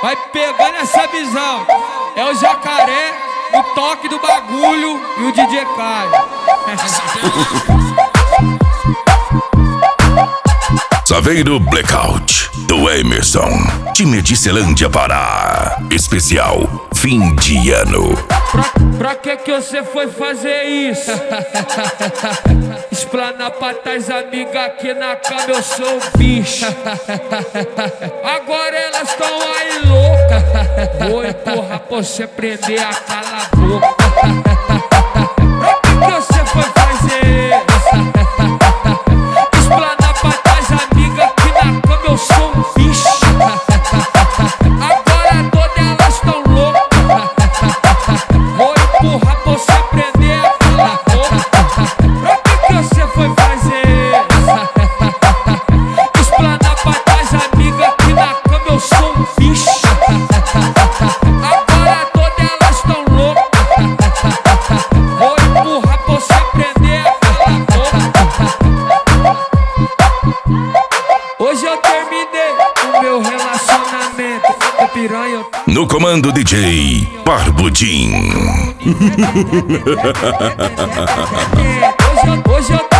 Vai pegando essa visão. É o Jacaré, o toque do bagulho e o DJ Caio. Saveiro Blackout do Emerson, time de Celândia, Pará. Especial fim de ano. Pra que você foi fazer isso? Explanar pra tais amigas aqui na cama, eu sou o bicho. Agora elas tão aí louca. Vou empurrar pra você prender a cala a boca. Pra que você foi fazer isso? Explanar pra tais amigas aqui na cama, eu sou um bicho. Agora todas elas tão loucas. Vou empurrar pra você prender a cala a boca. Pra que você foi fazer isso? Explanar pra tais amigas aqui na cama, eu sou um bicho. Agora todas elas tão loucas. Vou empurrar pra você prender a cala a boca. Hoje eu terminei o meu relacionamento com piranha. No comando DJ Barbudinho. Hoje eu